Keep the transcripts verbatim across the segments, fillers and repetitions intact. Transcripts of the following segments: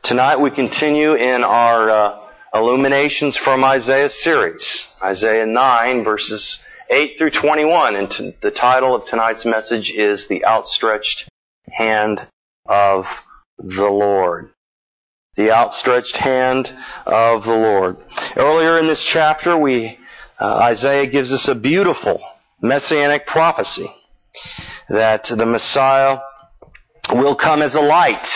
Tonight we continue in our uh, Illuminations from Isaiah series, Isaiah nine, verses eight through twenty-one. And t- the title of tonight's message is The Outstretched Hand of the Lord. The Outstretched Hand of the Lord. Earlier in this chapter, we uh, Isaiah gives us a beautiful messianic prophecy that the Messiah will come as a light,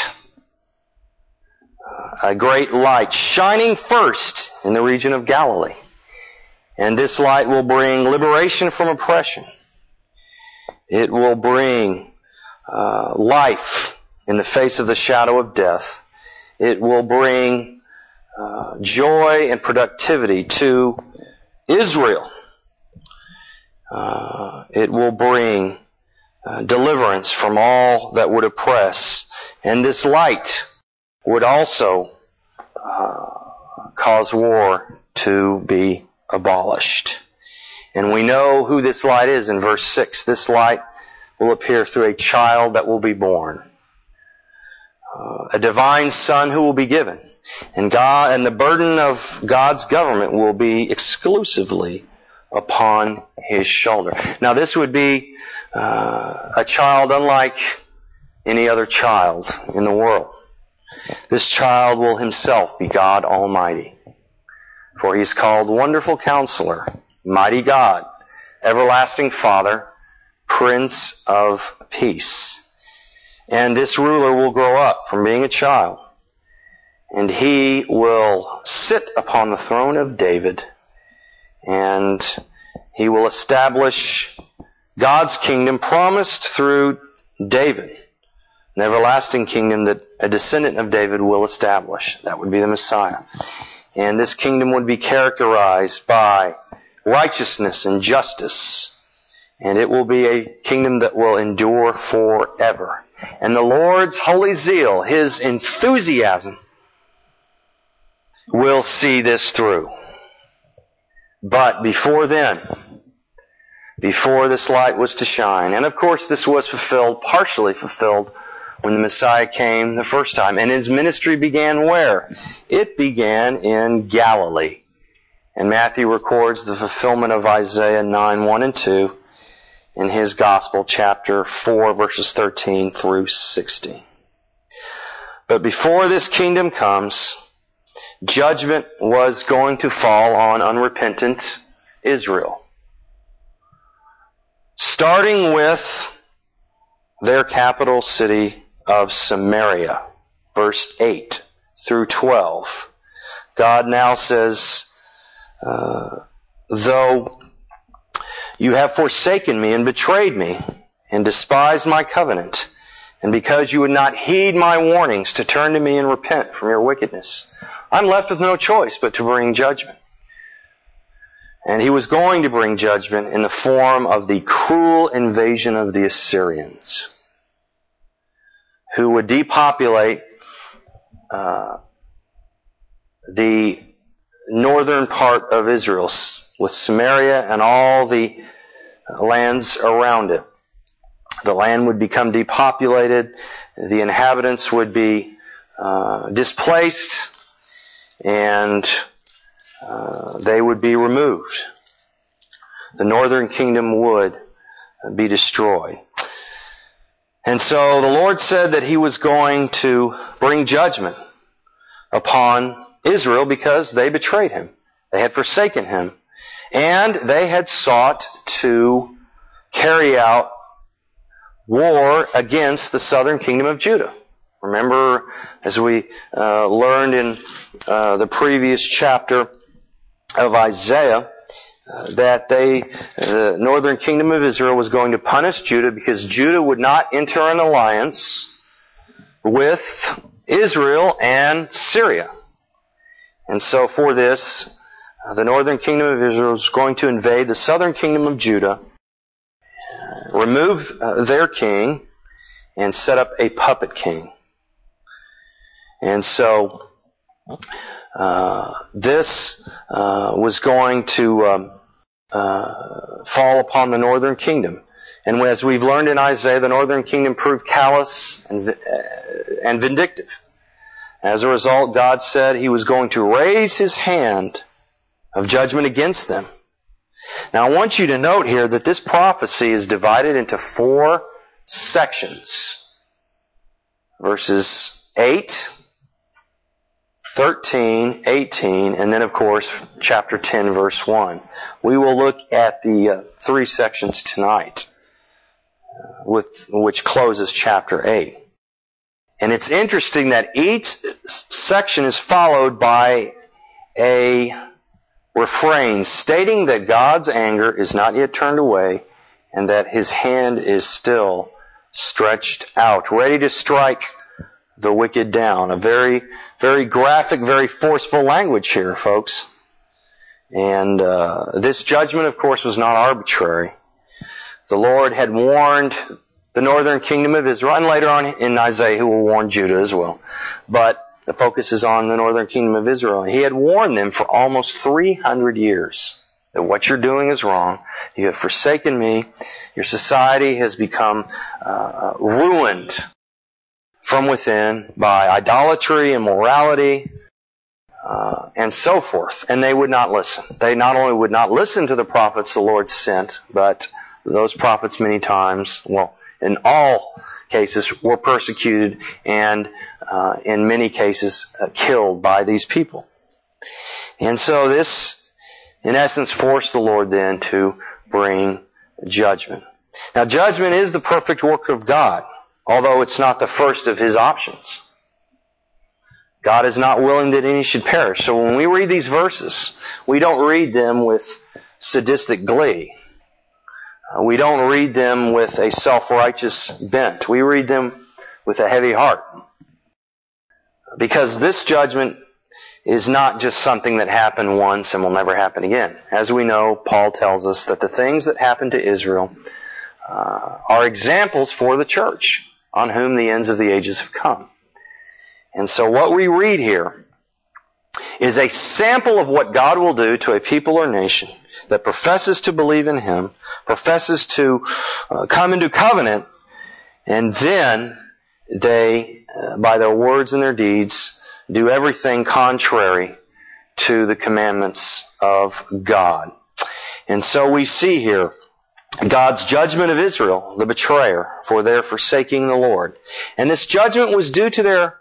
a great light, shining first in the region of Galilee. And this light will bring liberation from oppression. It will bring uh, life in the face of the shadow of death. It will bring uh, joy and productivity to Israel. Uh, it will bring uh, deliverance from all that would oppress. And this light would also uh, cause war to be abolished. And we know who this light is in verse six. This light will appear through a child that will be born. Uh, a divine son who will be given. And God, and the burden of God's government will be exclusively upon his shoulder. Now this would be uh, a child unlike any other child in the world. This child will himself be God Almighty. For he is called Wonderful Counselor, Mighty God, Everlasting Father, Prince of Peace. And this ruler will grow up from being a child. And he will sit upon the throne of David. And he will establish God's kingdom promised through David. An everlasting kingdom that a descendant of David will establish. That would be the Messiah. And this kingdom would be characterized by righteousness and justice. And it will be a kingdom that will endure forever. And the Lord's holy zeal, His enthusiasm, will see this through. But before then, before this light was to shine, and of course this was fulfilled, partially fulfilled, when the Messiah came the first time. And His ministry began where? It began in Galilee. And Matthew records the fulfillment of Isaiah nine, one and two in his Gospel, chapter four, verses thirteen through sixteen. But before this kingdom comes, judgment was going to fall on unrepentant Israel. Starting with their capital city of Samaria, verse eight through twelve. God now says, uh, though you have forsaken me and betrayed me and despised my covenant, and because you would not heed my warnings to turn to me and repent from your wickedness, I'm left with no choice but to bring judgment. And He was going to bring judgment in the form of the cruel invasion of the Assyrians, who would depopulate uh, the northern part of Israel with Samaria and all the lands around it. The land would become depopulated. The inhabitants would be uh, displaced, and uh, they would be removed. The northern kingdom would be destroyed. And so the Lord said that He was going to bring judgment upon Israel because they betrayed Him. They had forsaken Him. And they had sought to carry out war against the southern kingdom of Judah. Remember, as we uh, learned in uh, the previous chapter of Isaiah, uh, that they, the northern kingdom of Israel was going to punish Judah because Judah would not enter an alliance with Israel and Syria. And so for this, uh, the northern kingdom of Israel was going to invade the southern kingdom of Judah, uh, remove uh, their king, and set up a puppet king. And so uh, this uh, was going to um, uh, fall upon the northern kingdom. And as we've learned in Isaiah, the northern kingdom proved callous and, uh, and vindictive. As a result, God said He was going to raise His hand of judgment against them. Now I want you to note here that this prophecy is divided into four sections. Verses eight, thirteen, eighteen, and then of course chapter ten verse one. We will look at the uh, three sections tonight, uh, with which closes chapter eight. And it's interesting that each section is followed by a refrain stating that God's anger is not yet turned away and that His hand is still stretched out, ready to strike the wicked down. A very, very graphic, very forceful language here, folks. And uh, this judgment, of course, was not arbitrary. The Lord had warned the northern kingdom of Israel, and later on in Isaiah He will warn Judah as well. But the focus is on the northern kingdom of Israel. He had warned them for almost three hundred years that what you're doing is wrong. You have forsaken me. Your society has become uh, ruined from within by idolatry, immorality, uh, and so forth. And they would not listen. They not only would not listen to the prophets the Lord sent, but those prophets many times, well, in all cases, were persecuted and uh, in many cases uh, killed by these people. And so this, in essence, forced the Lord then to bring judgment. Now, judgment is the perfect work of God, although it's not the first of His options. God is not willing that any should perish. So when we read these verses, we don't read them with sadistic glee. Uh, we don't read them with a self-righteous bent. We read them with a heavy heart. Because this judgment is not just something that happened once and will never happen again. As we know, Paul tells us that the things that happened to Israel uh, are examples for the church, on whom the ends of the ages have come. And so what we read here is a sample of what God will do to a people or nation that professes to believe in Him, professes to uh, come into covenant, and then they, uh, by their words and their deeds, do everything contrary to the commandments of God. And so we see here God's judgment of Israel, the betrayer, for their forsaking the Lord. And this judgment was due to their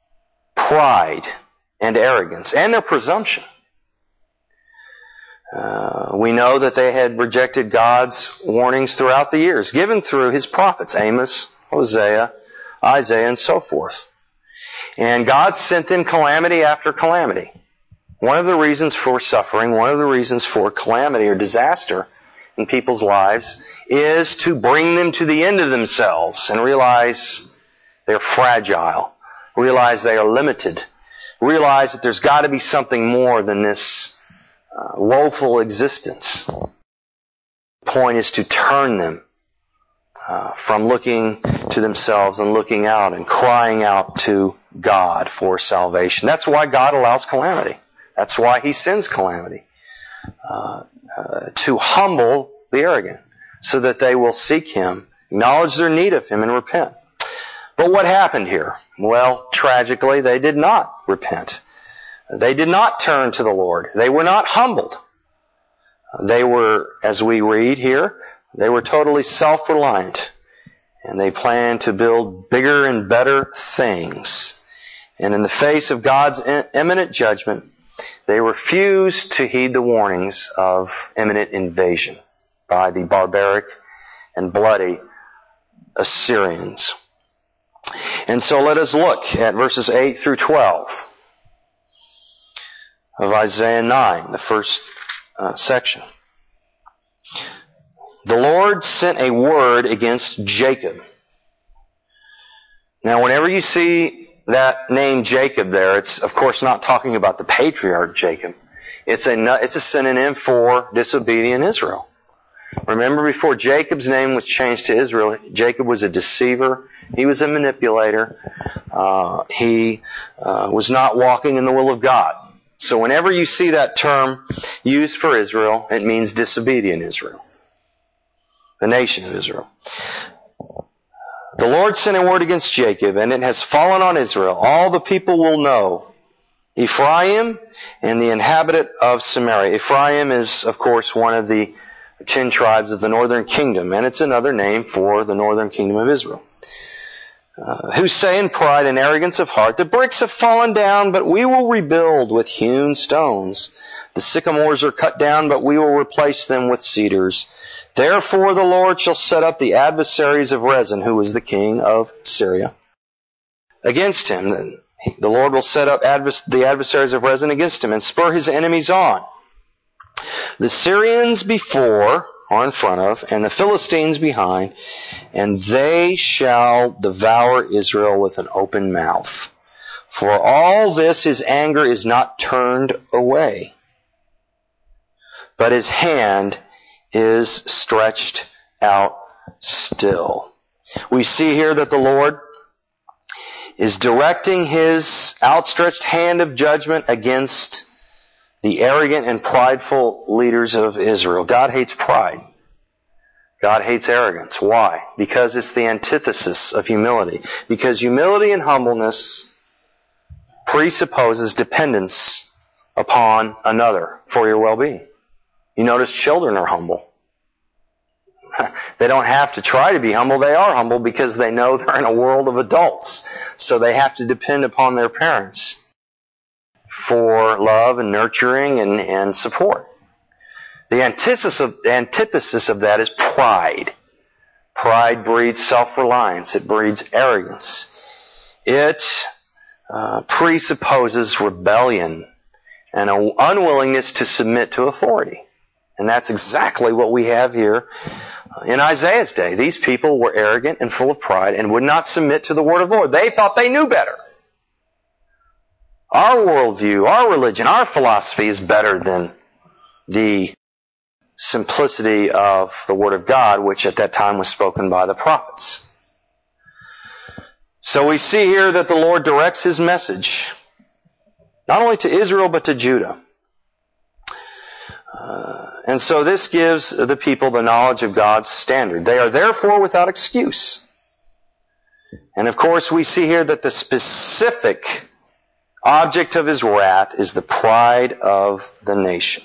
pride and arrogance and their presumption. Uh, we know that they had rejected God's warnings throughout the years, given through His prophets, Amos, Hosea, Isaiah, and so forth. And God sent them calamity after calamity. One of the reasons for suffering, one of the reasons for calamity or disaster in people's lives is to bring them to the end of themselves and realize they're fragile, realize they are limited, realize that there's got to be something more than this uh, woeful existence. The point is to turn them uh, from looking to themselves and looking out and crying out to God for salvation. That's why God allows calamity. That's why He sends calamity. Uh, uh, to humble the arrogant, so that they will seek Him, acknowledge their need of Him, and repent. But what happened here? Well, tragically, they did not repent. They did not turn to the Lord. They were not humbled. They were, as we read here, they were totally self-reliant. And they planned to build bigger and better things. And in the face of God's imminent judgment, they refused to heed the warnings of imminent invasion by the barbaric and bloody Assyrians. And so let us look at verses eight through twelve of Isaiah nine, the first uh, section. The Lord sent a word against Jacob. Now, whenever you see that name Jacob there, it's of course not talking about the patriarch Jacob. It's a, it's a synonym for disobedient Israel. Remember, before Jacob's name was changed to Israel, Jacob was a deceiver. He was a manipulator. Uh, he uh, was not walking in the will of God. So whenever you see that term used for Israel, it means disobedient Israel, the nation of Israel. The Lord sent a word against Jacob, and it has fallen on Israel. All the people will know Ephraim and the inhabitant of Samaria. Ephraim is, of course, one of the ten tribes of the northern kingdom, and it's another name for the northern kingdom of Israel. Uh, who say in pride and arrogance of heart, the bricks have fallen down, but we will rebuild with hewn stones. The sycamores are cut down, but we will replace them with cedars. Therefore the Lord shall set up the adversaries of Rezin, who is the king of Syria, against him. The Lord will set up advers- the adversaries of Rezin against him and spur his enemies on. The Syrians before are in front of, and the Philistines behind, and they shall devour Israel with an open mouth. For all this his anger is not turned away, but his hand is stretched out still. We see here that the Lord is directing his outstretched hand of judgment against the arrogant and prideful leaders of Israel. God hates pride. God hates arrogance. Why? Because it's the antithesis of humility. Because humility and humbleness presupposes dependence upon another for your well-being. You notice children are humble. They don't have to try to be humble. They are humble because they know they're in a world of adults. So they have to depend upon their parents for love and nurturing and, and support. The antithesis of, the antithesis of that is pride. Pride breeds self-reliance. It breeds arrogance. It uh, presupposes rebellion and an unwillingness to submit to authority. And that's exactly what we have here in Isaiah's day. These people were arrogant and full of pride and would not submit to the word of the Lord. They thought they knew better. Our worldview, our religion, our philosophy is better than the simplicity of the Word of God, which at that time was spoken by the prophets. So we see here that the Lord directs his message not only to Israel but to Judah. Uh, and so this gives the people the knowledge of God's standard. They are therefore without excuse. And of course we see here that the specific object of his wrath is the pride of the nation.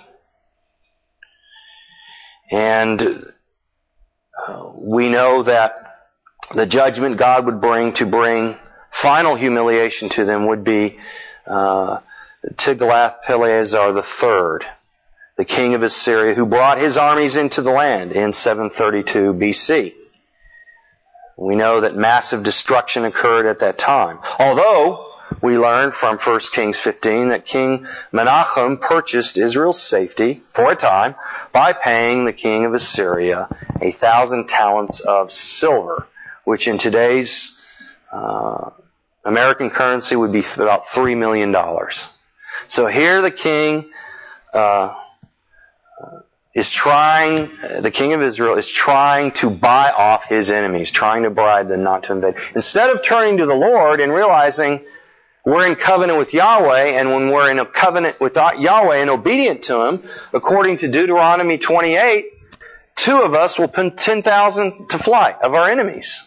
And uh, we know that the judgment God would bring to bring final humiliation to them would be uh, Tiglath-Pileser the third, the king of Assyria, who brought his armies into the land in seven thirty-two B C. We know that massive destruction occurred at that time. Although we learn from First Kings fifteen that King Menachem purchased Israel's safety for a time by paying the king of Assyria a thousand talents of silver, which in today's uh, American currency would be about three million dollars. So here the king uh, is trying, the king of Israel is trying to buy off his enemies, trying to bribe them not to invade. Instead of turning to the Lord and realizing we're in covenant with Yahweh, and when we're in a covenant with Yahweh and obedient to Him, according to Deuteronomy twenty-eight, two of us will put ten thousand to flight of our enemies.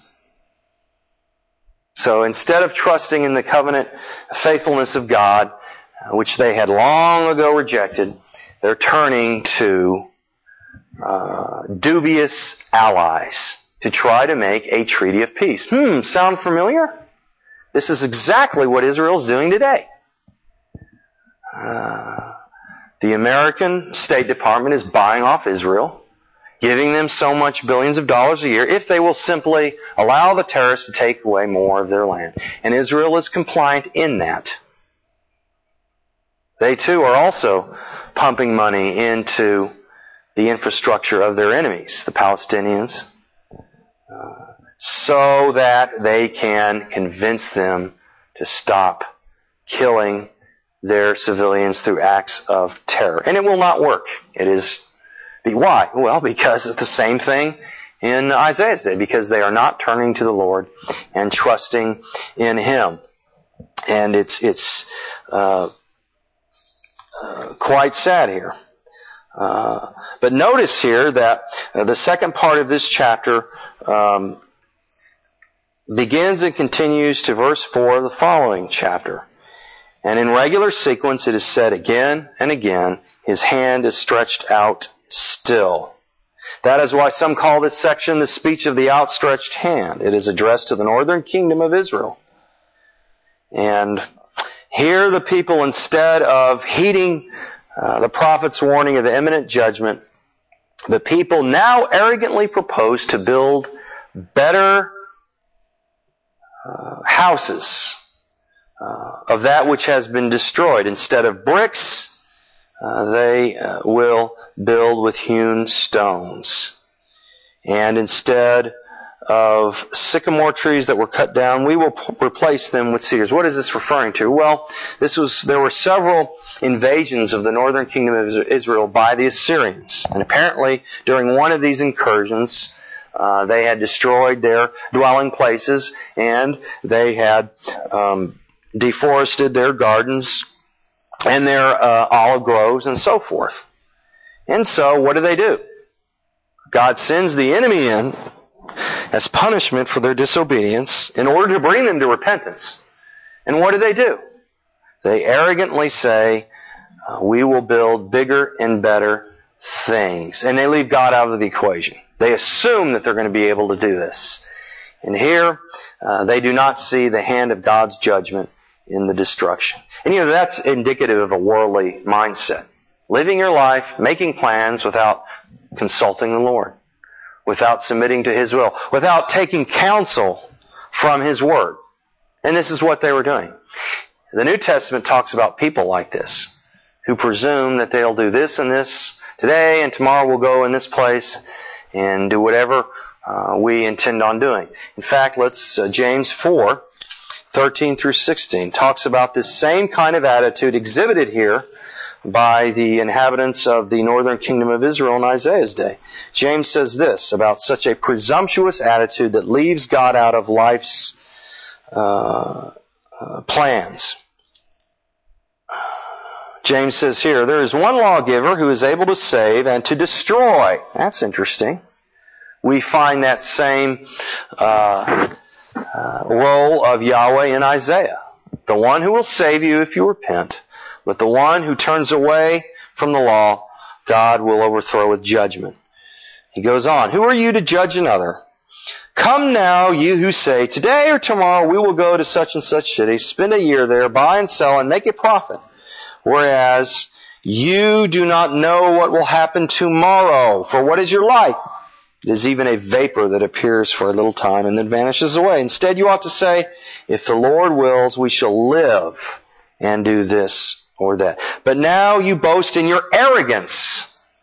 So instead of trusting in the covenant faithfulness of God, which they had long ago rejected, they're turning to uh, dubious allies to try to make a treaty of peace. Hmm, sound familiar? This is exactly what Israel's doing today. Uh, the American State Department is buying off Israel, giving them so much billions of dollars a year if they will simply allow the terrorists to take away more of their land. And Israel is compliant in that. They too are also pumping money into the infrastructure of their enemies, the Palestinians, uh, so that they can convince them to stop killing their civilians through acts of terror. And it will not work. It is, why? Well, because it's the same thing in Isaiah's day, because they are not turning to the Lord and trusting in Him. And it's, it's, uh, uh quite sad here. Uh, but notice here that uh, the second part of this chapter um, begins and continues to verse four of the following chapter. And in regular sequence it is said again and again, His hand is stretched out still. That is why some call this section the speech of the outstretched hand. It is addressed to the northern kingdom of Israel. And here the people, instead of heeding uh, the prophet's warning of the imminent judgment, the people now arrogantly propose to build better uh, houses uh, of that which has been destroyed. Instead of bricks, uh, they uh, will build with hewn stones. And instead of sycamore trees that were cut down, we will p- replace them with cedars. What is this referring to? Well, this was there were several invasions of the northern kingdom of Israel by the Assyrians. And apparently, during one of these incursions, uh, they had destroyed their dwelling places, and they had um, deforested their gardens and their uh, olive groves and so forth. And so, what do they do? God sends the enemy in as punishment for their disobedience in order to bring them to repentance. And what do they do? They arrogantly say, uh, we will build bigger and better things. And they leave God out of the equation. They assume that they're going to be able to do this. And here, uh, they do not see the hand of God's judgment in the destruction. And you know, that's indicative of a worldly mindset. Living your life, making plans without consulting the Lord, without submitting to His will, without taking counsel from His Word. And this is what they were doing. The New Testament talks about people like this, who presume that they'll do this and this today, and tomorrow we'll go in this place and do whatever uh, we intend on doing. In fact, let's uh, James four, thirteen through sixteen talks about this same kind of attitude exhibited here by the inhabitants of the northern kingdom of Israel in Isaiah's day. James says this about such a presumptuous attitude that leaves God out of life's uh, uh, plans. James says here, there is one lawgiver who is able to save and to destroy. That's interesting. We find that same uh, uh, role of Yahweh in Isaiah. The one who will save you if you repent. But the one who turns away from the law, God will overthrow with judgment. He goes on, who are you to judge another? Come now, you who say, today or tomorrow we will go to such and such city, spend a year there, buy and sell, and make a profit. Whereas you do not know what will happen tomorrow. For what is your life? It is even a vapor that appears for a little time and then vanishes away. Instead, you ought to say, if the Lord wills, we shall live and do this or that. But now you boast in your arrogance.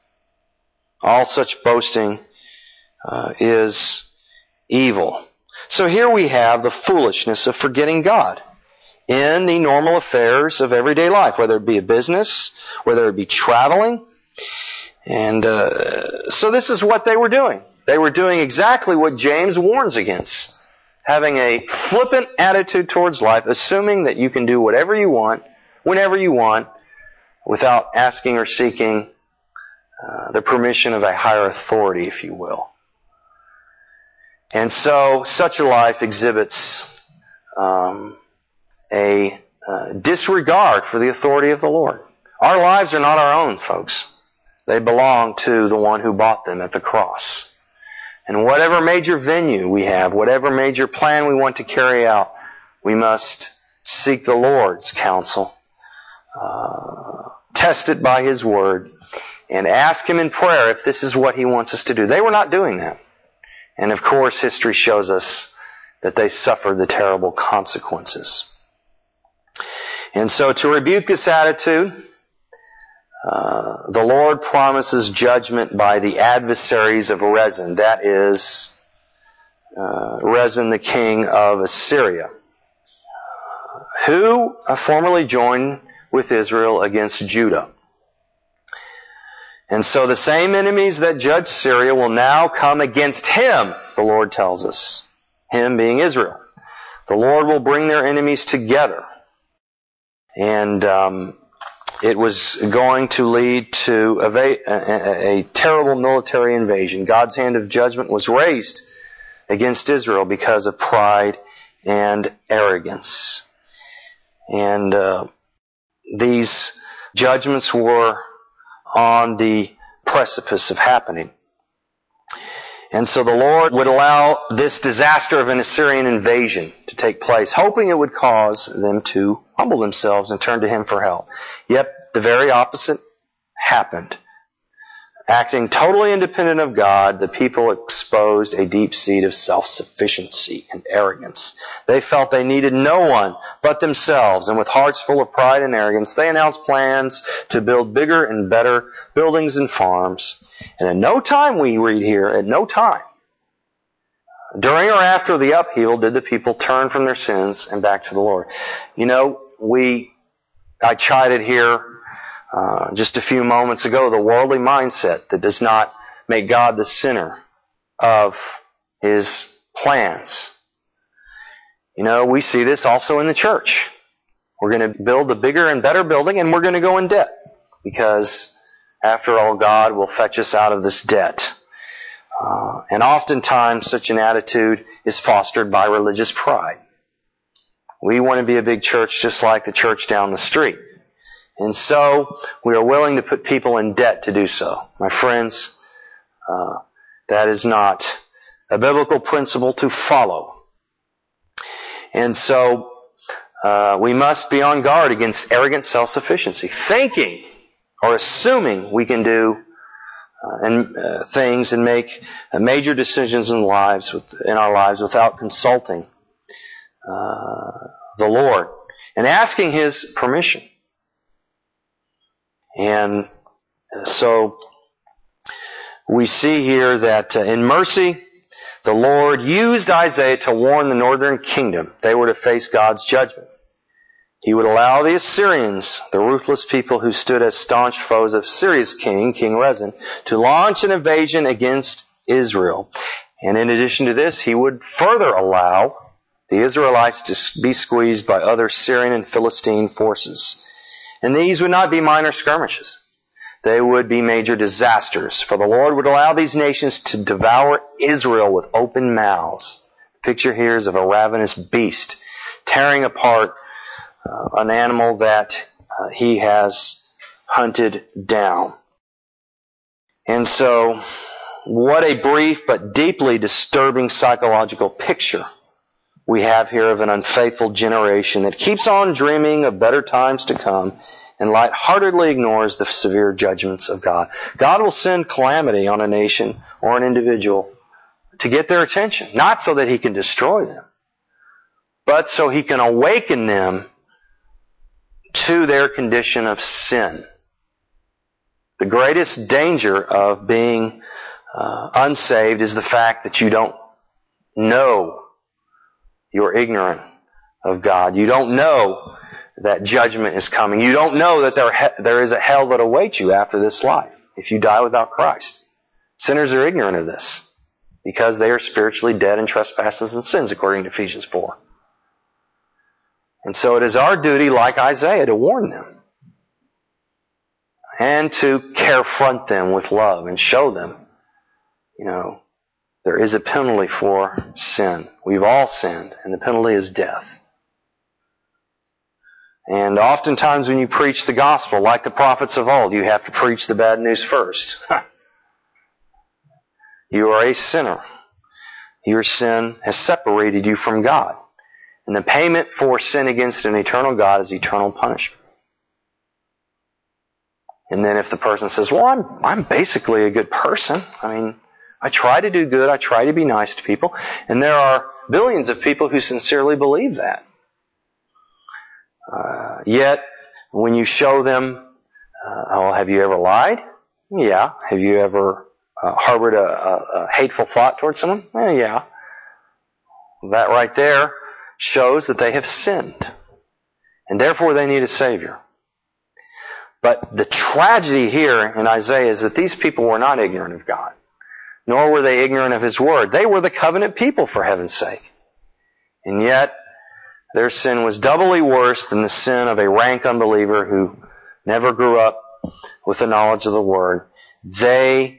All such boasting uh, is evil. So here we have the foolishness of forgetting God in the normal affairs of everyday life, whether it be a business, whether it be traveling. And uh, so this is what they were doing. They were doing exactly what James warns against. Having a flippant attitude towards life, assuming that you can do whatever you want, whenever you want, without asking or seeking uh, the permission of a higher authority, if you will. And so, such a life exhibits um, a uh, disregard for the authority of the Lord. Our lives are not our own, folks. They belong to the one who bought them at the cross. And whatever major venue we have, whatever major plan we want to carry out, we must seek the Lord's counsel. Uh, test it by His Word, and ask Him in prayer if this is what He wants us to do. They were not doing that. And of course, history shows us that they suffered the terrible consequences. And so to rebuke this attitude, uh, the Lord promises judgment by the adversaries of Rezin. That is, uh, Rezin, the king of Assyria, who uh, formerly joined with Israel against Judah. And so the same enemies that judged Syria will now come against him, the Lord tells us. Him being Israel. The Lord will bring their enemies together. And um, it was going to lead to a, a, a terrible military invasion. God's hand of judgment was raised against Israel because of pride and arrogance. And uh, these judgments were on the precipice of happening. And so the Lord would allow this disaster of an Assyrian invasion to take place, hoping it would cause them to humble themselves and turn to Him for help. Yet the very opposite happened. Acting totally independent of God, the people exposed a deep seed of self-sufficiency and arrogance. They felt they needed no one but themselves, and with hearts full of pride and arrogance, they announced plans to build bigger and better buildings and farms. And at no time, we read here, at no time, during or after the upheaval, did the people turn from their sins and back to the Lord. You know, we, I chided here Uh, just a few moments ago, the worldly mindset that does not make God the center of His plans. You know, we see this also in the church. We're going to build a bigger and better building, and we're going to go in debt. Because, after all, God will fetch us out of this debt. Uh, and oftentimes, such an attitude is fostered by religious pride. We want to be a big church just like the church down the street. And so, we are willing to put people in debt to do so. My friends, uh, that is not a biblical principle to follow. And so, uh, we must be on guard against arrogant self-sufficiency, thinking or assuming we can do uh, and uh, things and make uh, major decisions in lives with, in our lives without consulting uh, the Lord and asking His permission. And so we see here that uh, in mercy, the Lord used Isaiah to warn the northern kingdom they were to face God's judgment. He would allow the Assyrians, the ruthless people who stood as staunch foes of Syria's king, King Rezin, to launch an invasion against Israel. And in addition to this, He would further allow the Israelites to be squeezed by other Syrian and Philistine forces. And these would not be minor skirmishes. They would be major disasters. For the Lord would allow these nations to devour Israel with open mouths. The picture here is of a ravenous beast tearing apart uh, an animal that uh, he has hunted down. And so, what a brief but deeply disturbing psychological picture we have here of an unfaithful generation that keeps on dreaming of better times to come and lightheartedly ignores the severe judgments of God. God will send calamity on a nation or an individual to get their attention, not so that He can destroy them, but so He can awaken them to their condition of sin. The greatest danger of being uh, unsaved is the fact that you don't know you're ignorant of God. You don't know that judgment is coming. You don't know that there, he- there is a hell that awaits you after this life if you die without Christ. Sinners are ignorant of this because they are spiritually dead in trespasses and sins, according to Ephesians four. And so it is our duty, like Isaiah, to warn them and to confront them with love and show them, you know, there is a penalty for sin. We've all sinned, and the penalty is death. And oftentimes when you preach the gospel, like the prophets of old, you have to preach the bad news first. You are a sinner. Your sin has separated you from God. And the payment for sin against an eternal God is eternal punishment. And then if the person says, well, I'm, I'm basically a good person. I mean, I try to do good. I try to be nice to people. And there are billions of people who sincerely believe that. Uh, yet, when you show them, uh, oh, have you ever lied? Yeah. Have you ever uh, harbored a, a, a hateful thought towards someone? Eh, yeah. That right there shows that they have sinned. And therefore they need a Savior. But the tragedy here in Isaiah is that these people were not ignorant of God. Nor were they ignorant of His Word. They were the covenant people, for heaven's sake. And yet, their sin was doubly worse than the sin of a rank unbeliever who never grew up with the knowledge of the Word. They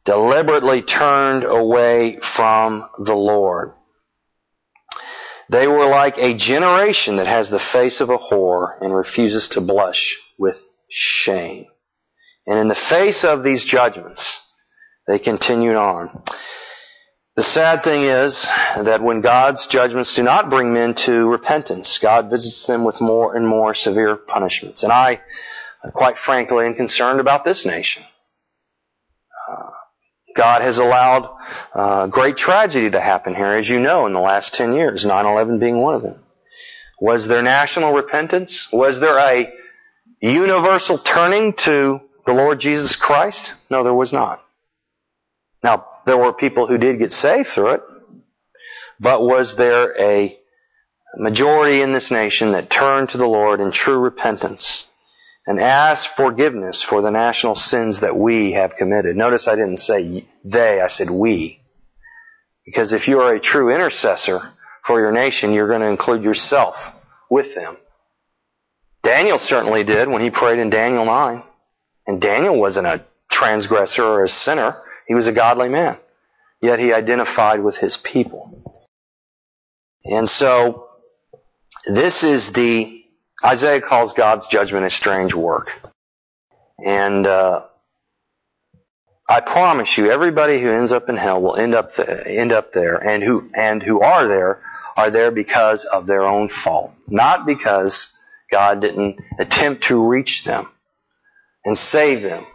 deliberately turned away from the Lord. They were like a generation that has the face of a whore and refuses to blush with shame. And in the face of these judgments, they continued on. The sad thing is that when God's judgments do not bring men to repentance, God visits them with more and more severe punishments. And I, quite frankly, am concerned about this nation. Uh, God has allowed uh, great tragedy to happen here, as you know, in the last ten years, nine eleven being one of them. Was there national repentance? Was there a universal turning to the Lord Jesus Christ? No, there was not. Now, there were people who did get saved through it, but was there a majority in this nation that turned to the Lord in true repentance and asked forgiveness for the national sins that we have committed? Notice I didn't say they, I said we. Because if you are a true intercessor for your nation, you're going to include yourself with them. Daniel certainly did when he prayed in Daniel nine. And Daniel wasn't a transgressor or a sinner. He was a godly man. Yet he identified with his people. And so, this is the, Isaiah calls God's judgment a strange work. And uh, I promise you, everybody who ends up in hell will end up the, end up there, and who and who are there are there because of their own fault, not because God didn't attempt to reach them and save them.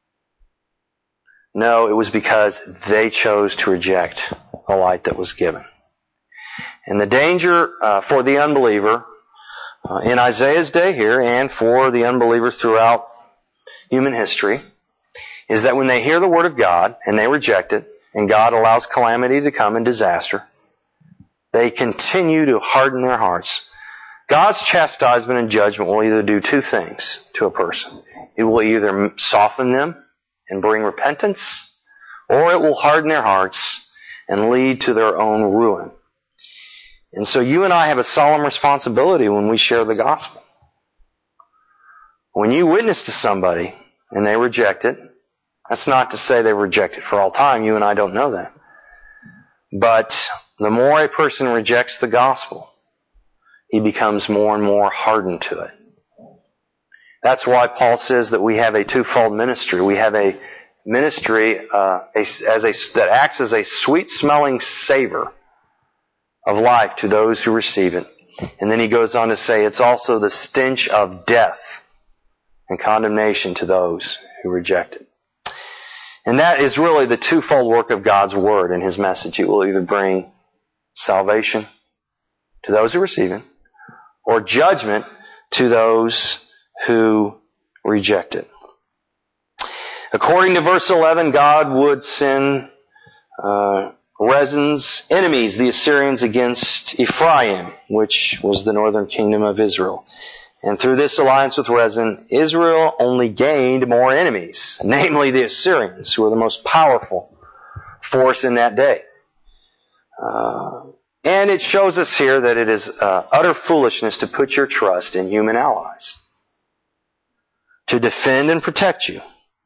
No, it was because they chose to reject the light that was given. And the danger uh, for the unbeliever uh, in Isaiah's day here, and for the unbeliever throughout human history, is that when they hear the Word of God and they reject it, and God allows calamity to come and disaster, they continue to harden their hearts. God's chastisement and judgment will either do two things to a person. It will either soften them and bring repentance, or it will harden their hearts and lead to their own ruin. And so you and I have a solemn responsibility when we share the gospel. When you witness to somebody and they reject it, that's not to say they reject it for all time. You and I don't know that. But the more a person rejects the gospel, he becomes more and more hardened to it. That's why Paul says that we have a twofold ministry. We have a ministry uh, a, as a, that acts as a sweet-smelling savor of life to those who receive it. And then he goes on to say it's also the stench of death and condemnation to those who reject it. And that is really the twofold work of God's Word and His message. It will either bring salvation to those who receive it, or judgment to those who reject it. According to verse eleven, God would send uh, Rezin's enemies, the Assyrians, against Ephraim, which was the northern kingdom of Israel. And through this alliance with Rezin, Israel only gained more enemies, namely the Assyrians, who were the most powerful force in that day. Uh, and it shows us here that it is uh, utter foolishness to put your trust in human allies to defend and protect you.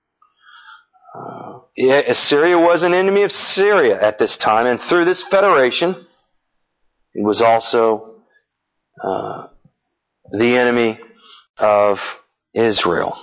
Uh, Assyria was an enemy of Syria at this time, and through this federation, it was also uh, the enemy of Israel.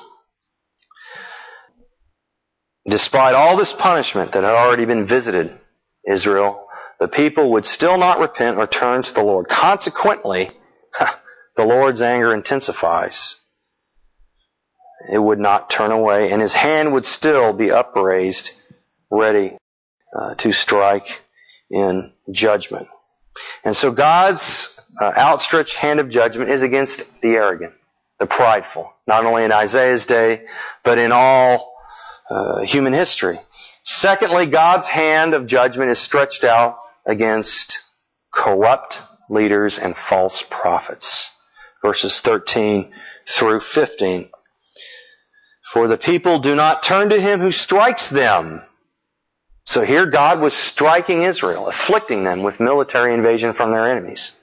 Despite all this punishment that had already been visited Israel, the people would still not repent or turn to the Lord. Consequently, the Lord's anger intensifies. It would not turn away, and His hand would still be upraised, ready uh, to strike in judgment. And so God's uh, outstretched hand of judgment is against the arrogant, the prideful, not only in Isaiah's day, but in all uh, human history. Secondly, God's hand of judgment is stretched out against corrupt leaders and false prophets. Verses thirteen through fifteen. For the people do not turn to Him who strikes them. So here God was striking Israel, afflicting them with military invasion from their enemies.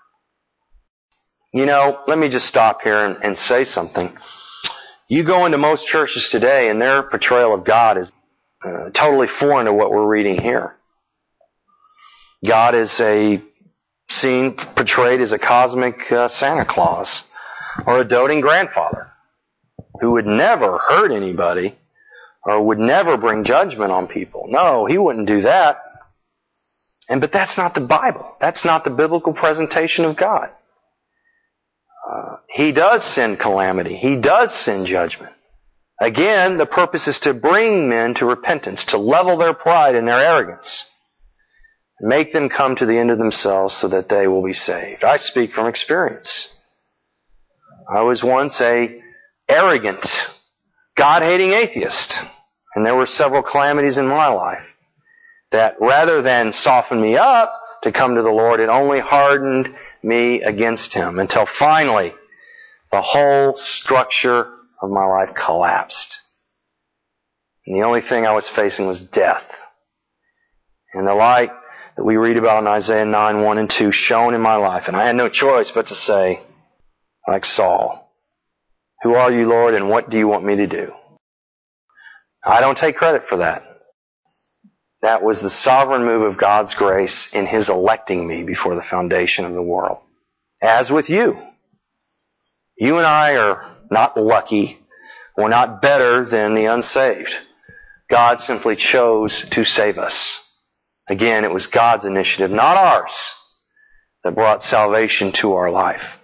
You know, let me just stop here and, and say something. You go into most churches today and their portrayal of God is uh, totally foreign to what we're reading here. God is a seen portrayed as a cosmic uh, Santa Claus or a doting grandfather who would never hurt anybody or would never bring judgment on people. No, he wouldn't do that. And but that's not the Bible. That's not the biblical presentation of God. Uh, he does send calamity. He does send judgment. Again, the purpose is to bring men to repentance, to level their pride and their arrogance, and make them come to the end of themselves so that they will be saved. I speak from experience. I was once a arrogant, God-hating atheist, and there were several calamities in my life that rather than soften me up to come to the Lord, it only hardened me against Him until finally the whole structure of my life collapsed. And the only thing I was facing was death. And the light that we read about in Isaiah nine, one and two shone in my life, and I had no choice but to say, like Saul, "Who are you, Lord, and what do you want me to do?" I don't take credit for that. That was the sovereign move of God's grace in His electing me before the foundation of the world. As with you, you and I are not lucky. We're not better than the unsaved. God simply chose to save us. Again, it was God's initiative, not ours, that brought salvation to our life.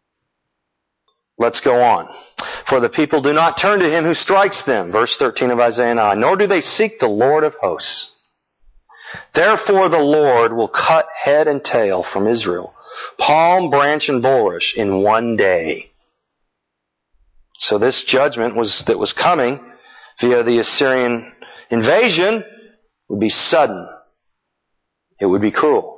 Let's go on. For the people do not turn to Him who strikes them, verse thirteen of Isaiah nine, nor do they seek the Lord of hosts. Therefore the Lord will cut head and tail from Israel, palm, branch, and bulrush in one day. So this judgment was that was coming via the Assyrian invasion would be sudden. It would be cruel.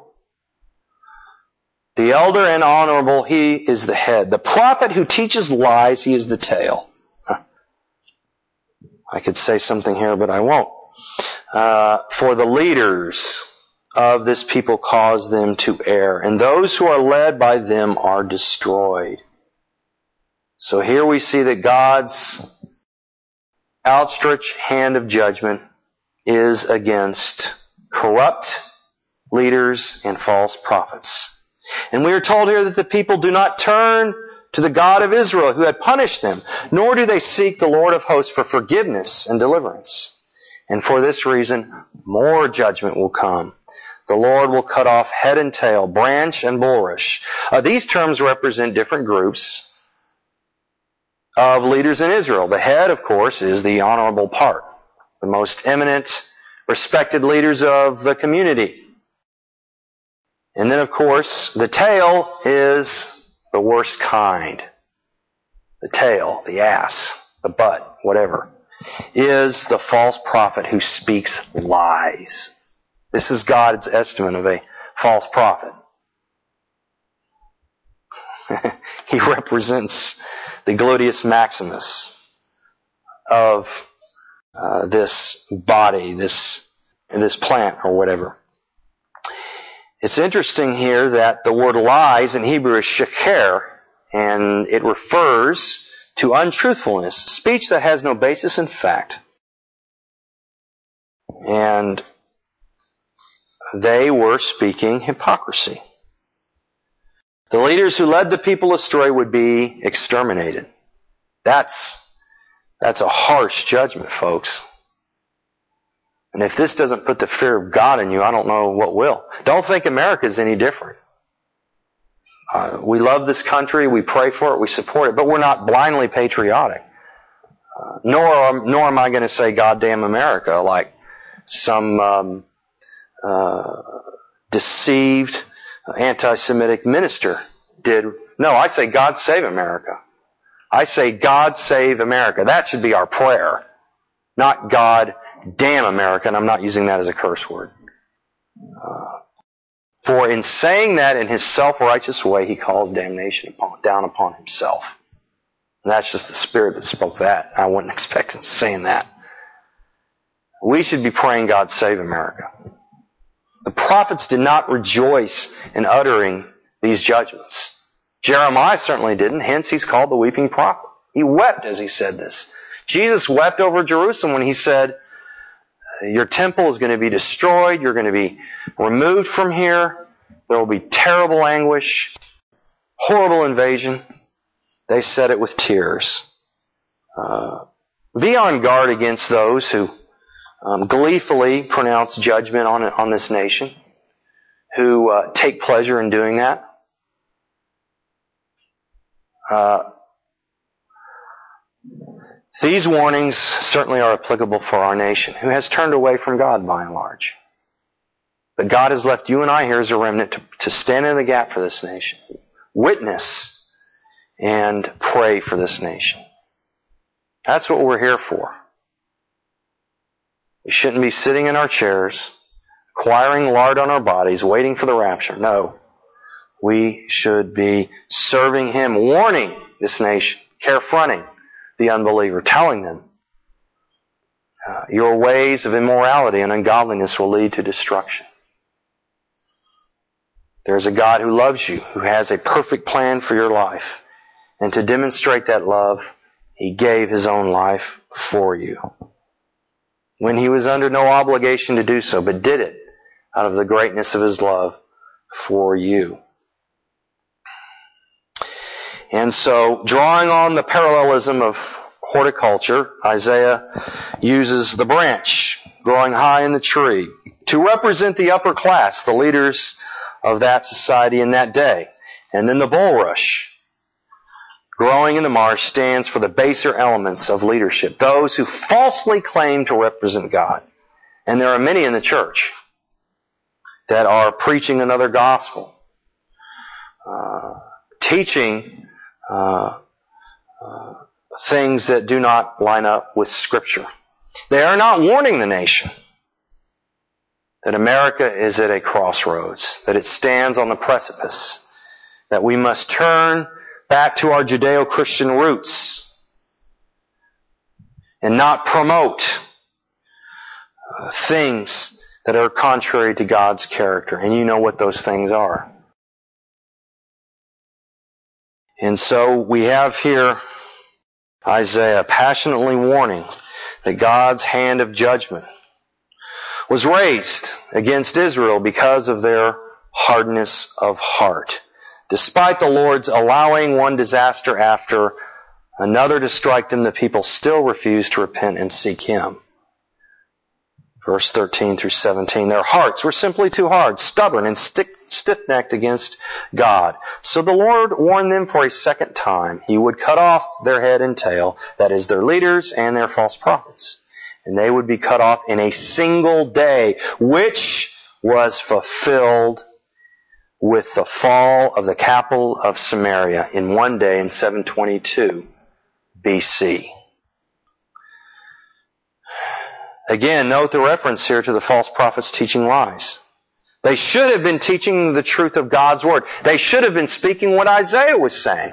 The elder and honorable, he is the head. The prophet who teaches lies, he is the tail. Huh. I could say something here, but I won't. Uh, for the leaders of this people cause them to err, and those who are led by them are destroyed. So here we see that God's outstretched hand of judgment is against corrupt leaders and false prophets. And we are told here that the people do not turn to the God of Israel who had punished them, nor do they seek the Lord of hosts for forgiveness and deliverance. And for this reason, more judgment will come. The Lord will cut off head and tail, branch and bulrush. Uh, these terms represent different groups of leaders in Israel. The head, of course, is the honorable part, the most eminent, respected leaders of the community. And then, of course, the tail is the worst kind. The tail, the ass, the butt, whatever, is the false prophet who speaks lies. This is God's estimate of a false prophet. He represents the Gluteus Maximus of uh, this body, this this plant or whatever. It's interesting here that the word lies in Hebrew is sheker, and it refers to untruthfulness, speech that has no basis in fact. And they were speaking hypocrisy. The leaders who led the people astray would be exterminated. That's, that's a harsh judgment, folks. And if this doesn't put the fear of God in you, I don't know what will. Don't think America's any different. Uh, we love this country, we pray for it, we support it, but we're not blindly patriotic. Uh, nor, nor am I going to say, God damn America, like some um, uh, deceived anti-Semitic minister did. No, I say, God save America. I say, God save America. That should be our prayer. Not God damn America, and I'm not using that as a curse word. Uh, for in saying that in his self-righteous way, he calls damnation upon, down upon himself. And that's just the Spirit that spoke that. I wouldn't expect him saying that. We should be praying, God save America. The prophets did not rejoice in uttering these judgments. Jeremiah certainly didn't, hence he's called the weeping prophet. He wept as he said this. Jesus wept over Jerusalem when he said, Your temple is going to be destroyed. You're going to be removed from here. There will be terrible anguish, horrible invasion. They said it with tears. Uh, be on guard against those who um, gleefully pronounce judgment on on this nation, who uh, take pleasure in doing that. Uh, these warnings certainly are applicable for our nation, who has turned away from God by and large. But God has left you and I here as a remnant to, to stand in the gap for this nation, witness, and pray for this nation. That's what we're here for. We shouldn't be sitting in our chairs, acquiring lard on our bodies, waiting for the rapture. No. We should be serving Him, warning this nation, carefronting the unbeliever, telling them, uh, your ways of immorality and ungodliness will lead to destruction. There's a God who loves you, who has a perfect plan for your life. And to demonstrate that love, He gave His own life for you. When He was under no obligation to do so, but did it out of the greatness of His love for you. And so, drawing on the parallelism of horticulture, Isaiah uses the branch growing high in the tree to represent the upper class, the leaders of that society in that day. And then the bulrush, growing in the marsh, stands for the baser elements of leadership, those who falsely claim to represent God. And there are many in the church that are preaching another gospel, uh, teaching uh, uh, things that do not line up with Scripture. They are not warning the nation that America is at a crossroads, that it stands on the precipice, that we must turn back to our Judeo-Christian roots and not promote uh, things that are contrary to God's character. And you know what those things are. And so we have here Isaiah passionately warning that God's hand of judgment was raised against Israel because of their hardness of heart. Despite the Lord's allowing one disaster after another to strike them, the people still refused to repent and seek Him. Verse thirteen through seventeen, their hearts were simply too hard, stubborn, and stick, stiff-necked against God. So the Lord warned them for a second time. He would cut off their head and tail, that is, their leaders and their false prophets. And they would be cut off in a single day, which was fulfilled with the fall of the capital of Samaria in one day in seven twenty-two B C. Again, note the reference here to the false prophets teaching lies. They should have been teaching the truth of God's Word. They should have been speaking what Isaiah was saying.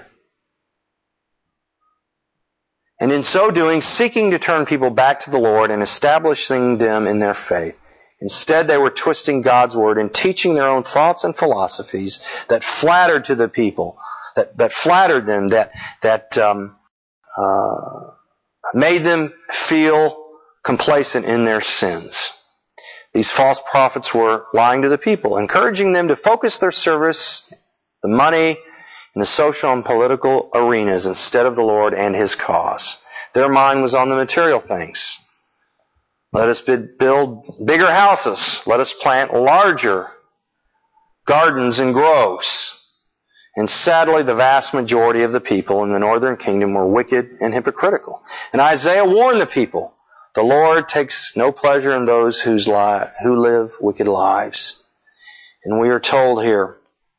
And in so doing, seeking to turn people back to the Lord and establishing them in their faith. Instead, they were twisting God's Word and teaching their own thoughts and philosophies that flattered to the people, that, that flattered them, that, that um, uh, made them feel complacent in their sins. These false prophets were lying to the people, encouraging them to focus their service, the money, in the social and political arenas instead of the Lord and His cause. Their mind was on the material things. Let us build bigger houses. Let us plant larger gardens and groves. And sadly, the vast majority of the people in the northern kingdom were wicked and hypocritical. And Isaiah warned the people, the Lord takes no pleasure in those whose li- who live wicked lives. And we are told here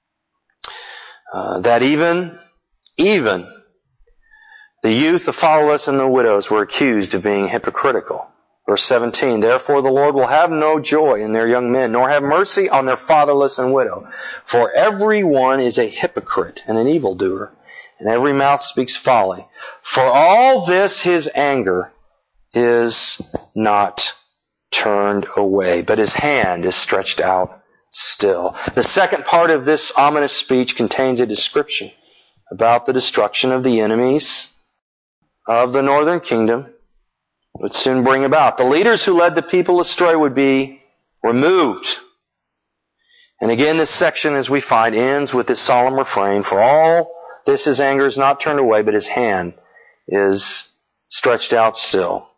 uh, that even, even the youth, the fatherless, and the widows were accused of being hypocritical. Verse seventeen, therefore the Lord will have no joy in their young men, nor have mercy on their fatherless and widow. For every one is a hypocrite and an evildoer, and every mouth speaks folly. For all this His anger is not turned away, but His hand is stretched out still. The second part of this ominous speech contains a description about the destruction of the enemies of the northern kingdom would soon bring about. The leaders who led the people astray would be removed. And again, this section, as we find, ends with this solemn refrain, for all this his anger is not turned away, but his hand is stretched out still.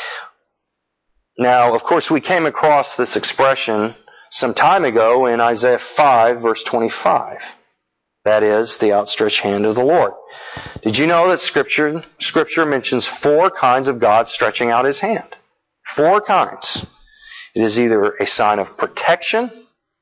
Now, of course, we came across this expression some time ago in Isaiah five, verse twenty-five. That is, the outstretched hand of the Lord. Did you know that Scripture, Scripture mentions four kinds of God stretching out His hand? Four kinds. It is either a sign of protection,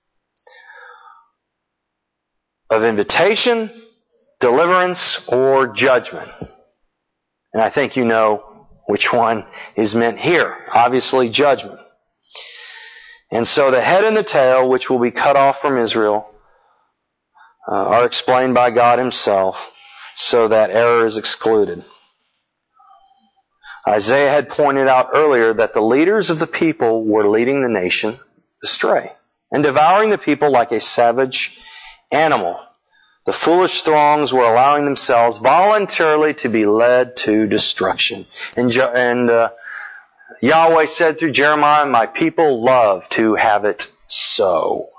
of invitation, deliverance, or judgment. And I think you know which one is meant here. Obviously, judgment. And so the head and the tail, which will be cut off from Israel, uh, are explained by God Himself so that error is excluded. Isaiah had pointed out earlier that the leaders of the people were leading the nation astray and devouring the people like a savage animal. The foolish throngs were allowing themselves voluntarily to be led to destruction. And, and uh, Yahweh said through Jeremiah, my people love to have it so.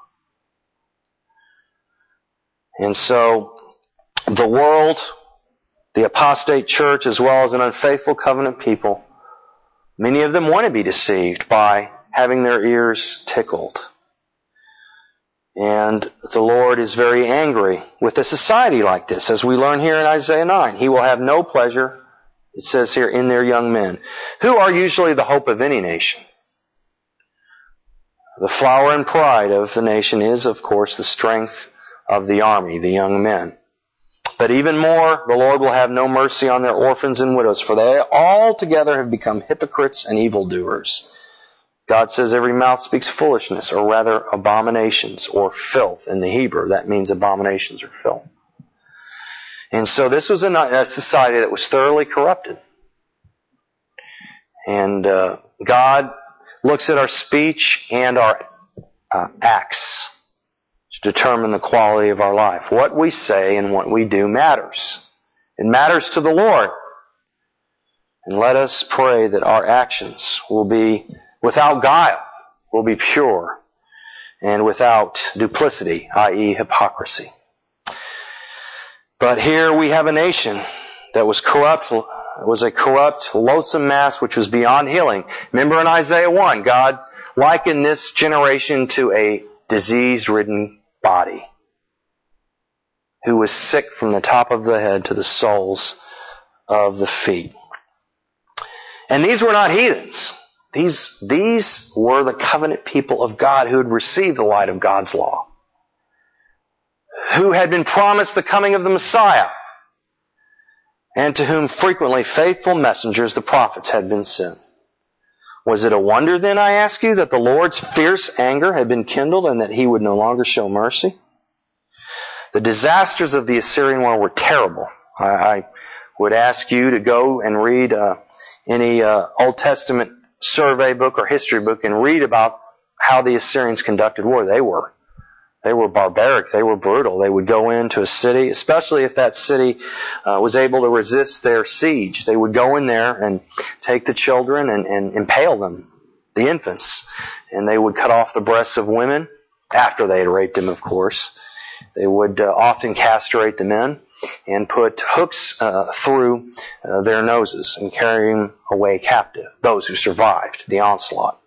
And so the world, the apostate church, as well as an unfaithful covenant people, many of them want to be deceived by having their ears tickled. And the Lord is very angry with a society like this, as we learn here in Isaiah nine. He will have no pleasure, it says here, in their young men, who are usually the hope of any nation. The flower and pride of the nation is, of course, the strength of the army, the young men. But even more, the Lord will have no mercy on their orphans and widows, for they all together have become hypocrites and evildoers. God says every mouth speaks foolishness, or rather abominations, or filth in the Hebrew. That means abominations or filth. And so this was a society that was thoroughly corrupted. And uh, God looks at our speech and our uh, acts to determine the quality of our life. What we say and what we do matters. It matters to the Lord. And let us pray that our actions will be without guile, will be pure, and without duplicity, that is hypocrisy. But here we have a nation that was corrupt, was a corrupt, loathsome mass which was beyond healing. Remember in Isaiah one, God likened this generation to a disease-ridden body who was sick from the top of the head to the soles of the feet. And these were not heathens. These, these were the covenant people of God who had received the light of God's law, who had been promised the coming of the Messiah, and to whom frequently faithful messengers, the prophets, had been sent. Was it a wonder then, I ask you, that the Lord's fierce anger had been kindled and that He would no longer show mercy? The disasters of the Assyrian war were terrible. I, I would ask you to go and read uh, any uh, Old Testament survey book or history book and read about how the Assyrians conducted war. They were they were barbaric. They were brutal. They would go into a city, especially if that city uh, was able to resist their siege. They would go in there and take the children and, and impale them, the infants, and they would cut off the breasts of women after they had raped them, of course. They would uh, often castrate the men and put hooks uh, through uh, their noses and carry them away captive, those who survived the onslaught.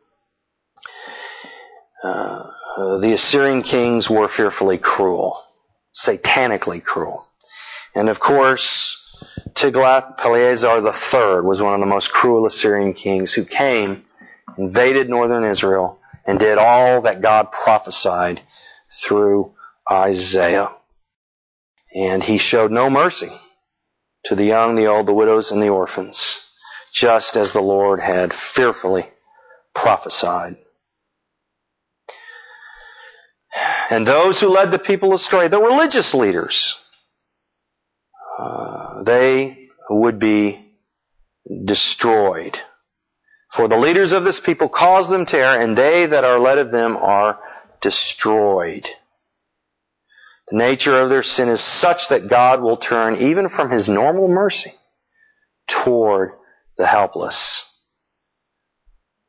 Uh, uh, the Assyrian kings were fearfully cruel, satanically cruel. And of course, Tiglath-Pileser the third was one of the most cruel Assyrian kings who came, invaded northern Israel, and did all that God prophesied through Isaiah. And he showed no mercy to the young, the old, the widows, and the orphans, just as the Lord had fearfully prophesied. And those who led the people astray, the religious leaders, uh, they would be destroyed. For the leaders of this people cause them to err, and they that are led of them are destroyed. The nature of their sin is such that God will turn even from His normal mercy toward the helpless.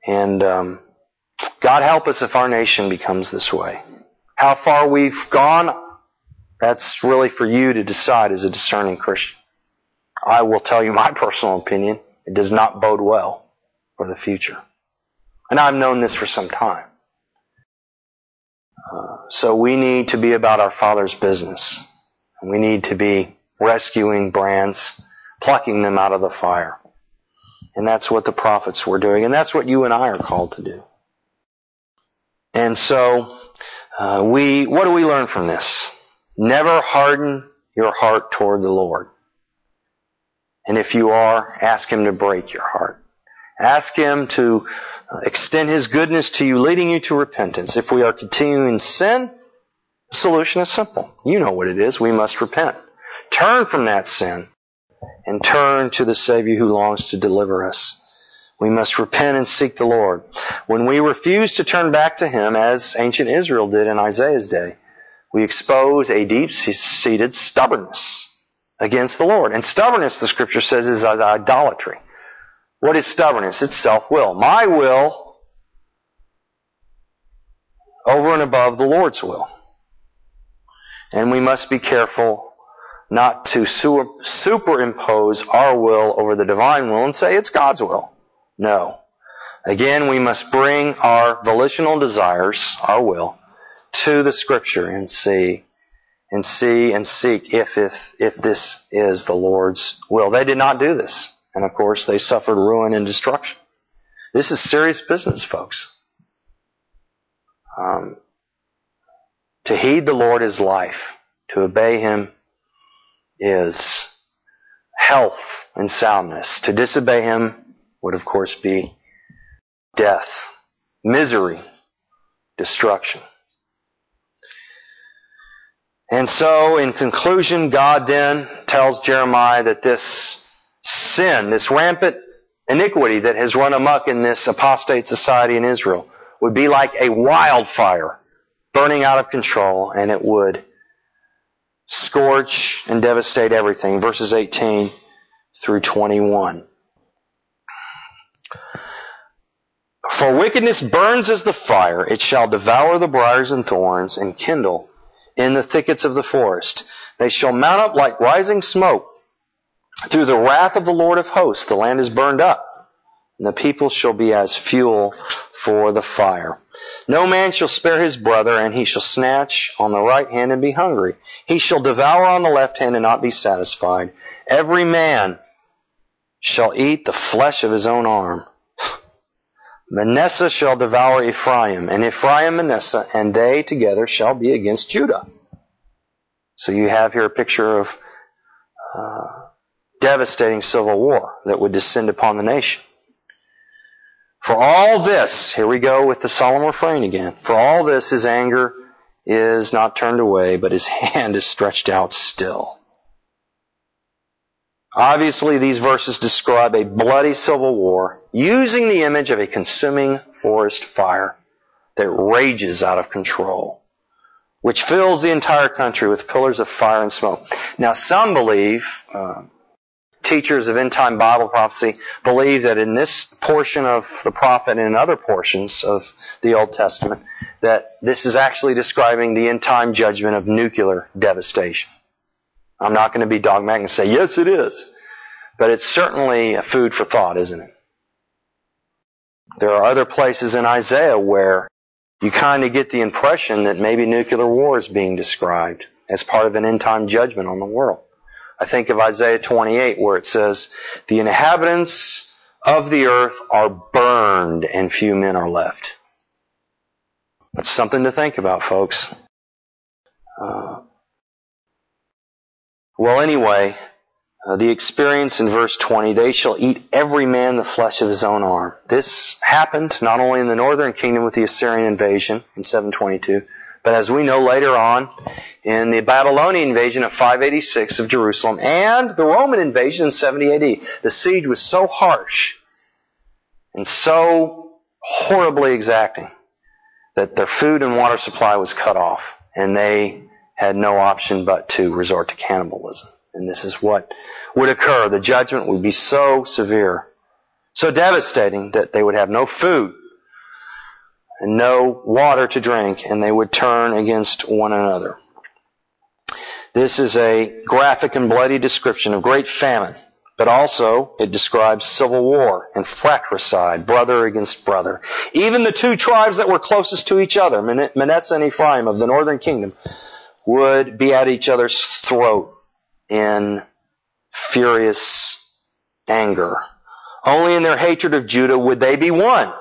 And um, God help us if our nation becomes this way. How far we've gone, that's really for you to decide as a discerning Christian. I will tell you my personal opinion. It does not bode well for the future. And I've known this for some time. Uh, so we need to be about our Father's business. And we need to be rescuing brands, plucking them out of the fire. And that's what the prophets were doing. And that's what you and I are called to do. And so, uh, we, what do we learn from this? Never harden your heart toward the Lord. And if you are, ask Him to break your heart. Ask Him to extend His goodness to you, leading you to repentance. If we are continuing in sin, the solution is simple. You know what it is. We must repent. Turn from that sin and turn to the Savior who longs to deliver us. We must repent and seek the Lord. When we refuse to turn back to Him, as ancient Israel did in Isaiah's day, we expose a deep-seated stubbornness against the Lord. And stubbornness, the Scripture says, is idolatry. What is stubbornness? It's self-will. My will over and above the Lord's will. And we must be careful not to superimpose our will over the divine will and say it's God's will. No. Again, we must bring our volitional desires, our will, to the Scripture and see and see and seek if, if, if this is the Lord's will. They did not do this. And of course, they suffered ruin and destruction. This is serious business, folks. Um, to heed the Lord is life. To obey Him is health and soundness. To disobey Him would, of course, be death, misery, destruction. And so, in conclusion, God then tells Jeremiah that this sin, this rampant iniquity that has run amok in this apostate society in Israel, would be like a wildfire burning out of control, and it would scorch and devastate everything. Verses eighteen through twenty-one. For wickedness burns as the fire, it shall devour the briars and thorns, and kindle in the thickets of the forest. They shall mount up like rising smoke. Through the wrath of the Lord of hosts, the land is burned up, and the people shall be as fuel for the fire. No man shall spare his brother, and he shall snatch on the right hand and be hungry. He shall devour on the left hand and not be satisfied. Every man shall eat the flesh of his own arm. Manasseh shall devour Ephraim, and Ephraim Manasseh, and they together shall be against Judah. So you have here a picture of uh, devastating civil war that would descend upon the nation. For all this, here we go with the solemn refrain again. For all this, His anger is not turned away, but His hand is stretched out still. Obviously, these verses describe a bloody civil war using the image of a consuming forest fire that rages out of control, which fills the entire country with pillars of fire and smoke. Now, some believe, uh, teachers of end-time Bible prophecy, believe that in this portion of the prophet and in other portions of the Old Testament, that this is actually describing the end-time judgment of nuclear devastation. I'm not going to be dogmatic and say, yes, it is. But it's certainly a food for thought, isn't it? There are other places in Isaiah where you kind of get the impression that maybe nuclear war is being described as part of an end-time judgment on the world. I think of Isaiah twenty-eight where it says, the inhabitants of the earth are burned and few men are left. That's something to think about, folks. Uh, well, anyway, uh, the experience in verse twenty, they shall eat every man the flesh of his own arm. This happened not only in the northern kingdom with the Assyrian invasion in seven twenty-two, but as we know later on in the Babylonian invasion of five eighty-six of Jerusalem and the Roman invasion in seventy A D. The siege was so harsh and so horribly exacting that their food and water supply was cut off, and they had no option but to resort to cannibalism. And this is what would occur. The judgment would be so severe So devastating that they would have no food and no water to drink, and they would turn against one another. This is a graphic and bloody description of great famine, but also it describes civil war and fratricide, brother against brother. Even the two tribes that were closest to each other, Manasseh and Ephraim of the northern kingdom, would be at each other's throat in furious anger. Only in their hatred of Judah would they be one.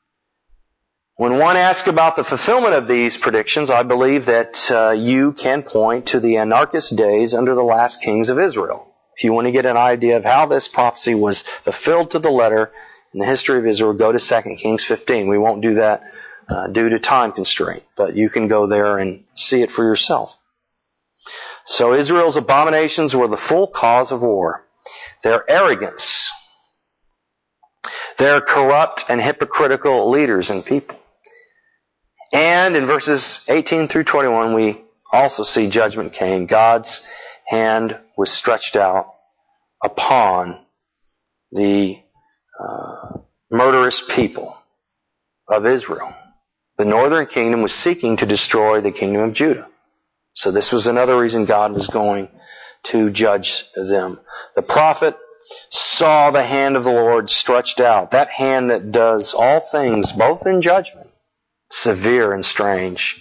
When one asks about the fulfillment of these predictions, I believe that uh, you can point to the anarchist days under the last kings of Israel. If you want to get an idea of how this prophecy was fulfilled to the letter in the history of Israel, go to Second Kings fifteen. We won't do that uh, due to time constraint, but you can go there and see it for yourself. So Israel's abominations were the full cause of war. Their arrogance, their corrupt and hypocritical leaders and people. And in verses eighteen through twenty-one, we also see judgment came. God's hand was stretched out upon the uh, murderous people of Israel. The northern kingdom was seeking to destroy the kingdom of Judah. So this was another reason God was going to judge them. The prophet saw the hand of the Lord stretched out, that hand that does all things, both in judgment, severe and strange,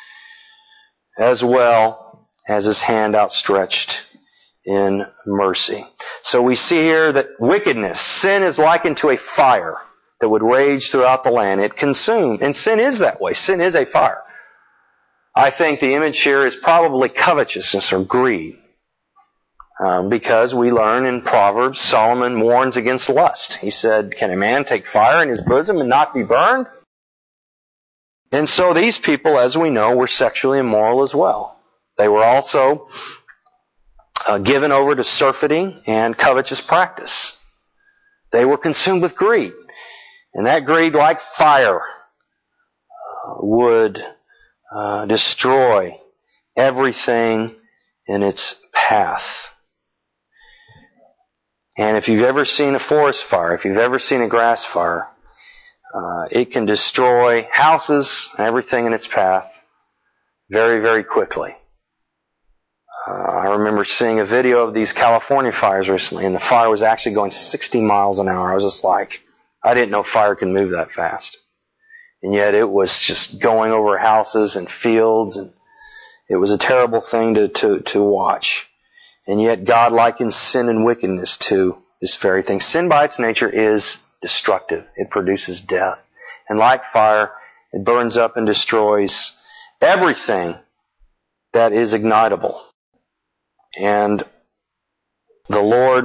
as well as his hand outstretched in mercy. So we see here that wickedness, sin is likened to a fire that would rage throughout the land. It consumed, and sin is that way. Sin is a fire. I think the image here is probably covetousness or greed. Um, because we learn in Proverbs, Solomon warns against lust. He said, can a man take fire in his bosom and not be burned? And so these people, as we know, were sexually immoral as well. They were also uh, given over to surfeiting and covetous practice. They were consumed with greed. And that greed, like fire, uh, would uh, destroy everything in its path. And if you've ever seen a forest fire, if you've ever seen a grass fire, uh, it can destroy houses and everything in its path very, very quickly. Uh, I remember seeing a video of these California fires recently, and the fire was actually going sixty miles an hour. I was just like, I didn't know fire could move that fast. And yet it was just going over houses and fields, and it was a terrible thing to, to, to watch. And yet God likens sin and wickedness to this very thing. Sin by its nature is destructive. It produces death. And like fire, it burns up and destroys everything that is ignitable. And the Lord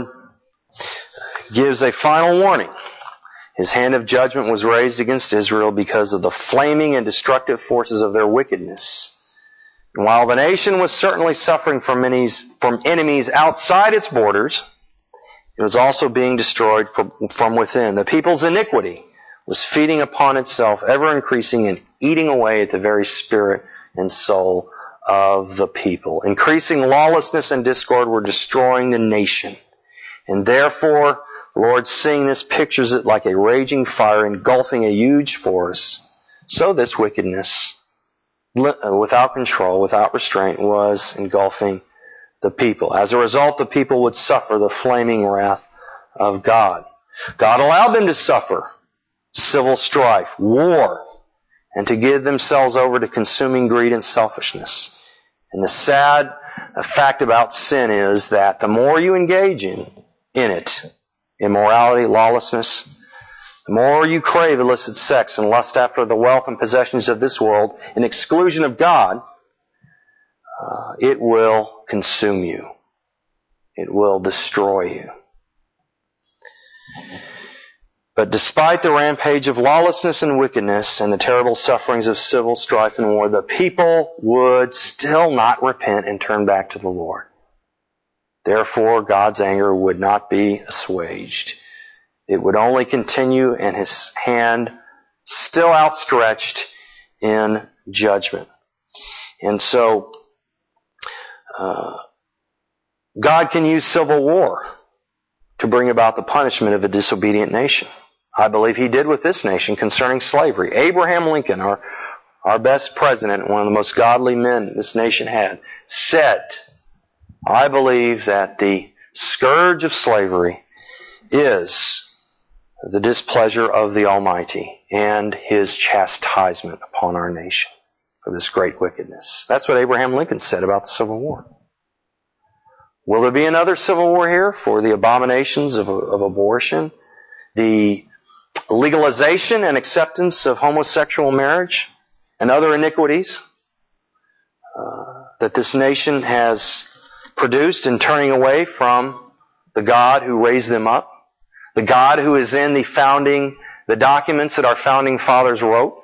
gives a final warning. His hand of judgment was raised against Israel because of the flaming and destructive forces of their wickedness. And while the nation was certainly suffering from enemies, from enemies outside its borders, it was also being destroyed from, from within. The people's iniquity was feeding upon itself, ever increasing and eating away at the very spirit and soul of the people. Increasing lawlessness and discord were destroying the nation. And therefore, the Lord, seeing this, pictures it like a raging fire engulfing a huge forest. So this wickedness, without control, without restraint, was engulfing the people. As a result, the people would suffer the flaming wrath of God. God allowed them to suffer civil strife, war, and to give themselves over to consuming greed and selfishness. And the sad fact about sin is that the more you engage in, in it, immorality, lawlessness, the more you crave illicit sex and lust after the wealth and possessions of this world in exclusion of God, uh, it will consume you. It will destroy you. But despite the rampage of lawlessness and wickedness and the terrible sufferings of civil strife and war, the people would still not repent and turn back to the Lord. Therefore, God's anger would not be assuaged. It would only continue, and His hand still outstretched in judgment. And so, uh, God can use civil war to bring about the punishment of a disobedient nation. I believe He did with this nation concerning slavery. Abraham Lincoln, our, our best president, one of the most godly men this nation had, said, I believe that the scourge of slavery is the displeasure of the Almighty and His chastisement upon our nation for this great wickedness. That's what Abraham Lincoln said about the Civil War. Will there be another Civil War here for the abominations of, of abortion, the legalization and acceptance of homosexual marriage and other iniquities uh, that this nation has produced in turning away from the God who raised them up, the God who is in the founding, the documents that our founding fathers wrote?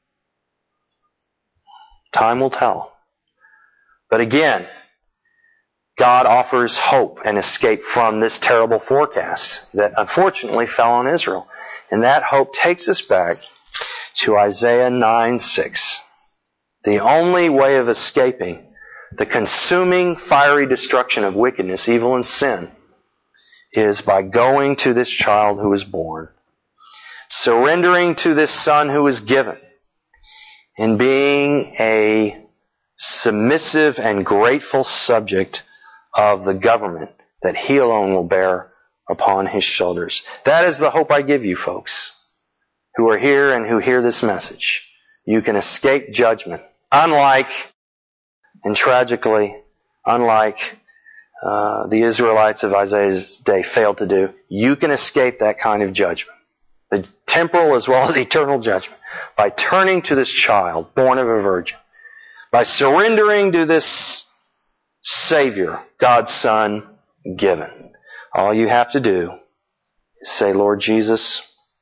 Time will tell. But again, God offers hope and escape from this terrible forecast that unfortunately fell on Israel. And that hope takes us back to Isaiah nine six. The only way of escaping the consuming fiery destruction of wickedness, evil, and sin is by going to this child who is born, surrendering to this son who is given, and being a submissive and grateful subject of the government that He alone will bear upon His shoulders. That is the hope I give you, folks, who are here and who hear this message. You can escape judgment. Unlike, and tragically, unlike uh, the Israelites of Isaiah's day failed to do, you can escape that kind of judgment, the temporal as well as eternal judgment, by turning to this child born of a virgin, by surrendering to this Savior, God's Son, given. All you have to do is say, Lord Jesus,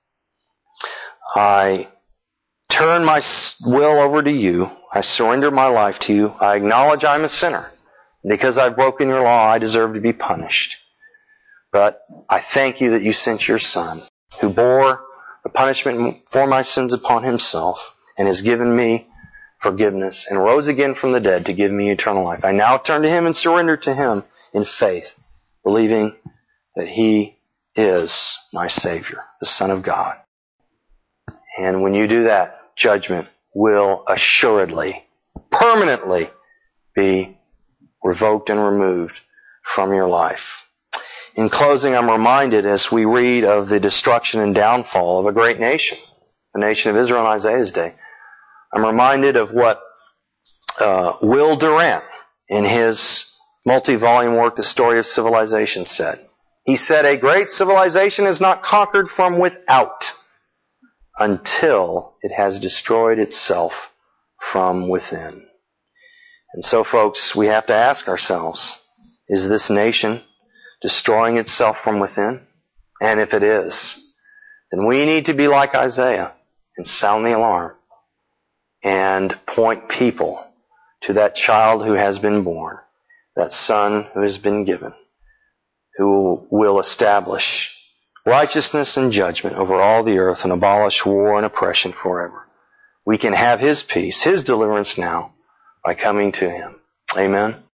I turn my will over to You. I surrender my life to You. I acknowledge I'm a sinner. Because I've broken Your law, I deserve to be punished. But I thank You that You sent Your Son, who bore the punishment for my sins upon Himself and has given me forgiveness and rose again from the dead to give me eternal life. I now turn to Him and surrender to Him in faith, believing that He is my Savior, the Son of God. And when you do that, judgment will assuredly, permanently be revoked and removed from your life. In closing, I'm reminded as we read of the destruction and downfall of a great nation, the nation of Israel in Isaiah's day, I'm reminded of what uh, Will Durant, in his multi-volume work, The Story of Civilization, said. He said, a great civilization is not conquered from without until it has destroyed itself from within. And so, folks, we have to ask ourselves, is this nation destroying itself from within? And if it is, then we need to be like Isaiah and sound the alarm and point people to that child who has been born, that son who has been given, who will establish righteousness and judgment over all the earth and abolish war and oppression forever. We can have His peace, His deliverance now by coming to Him. Amen.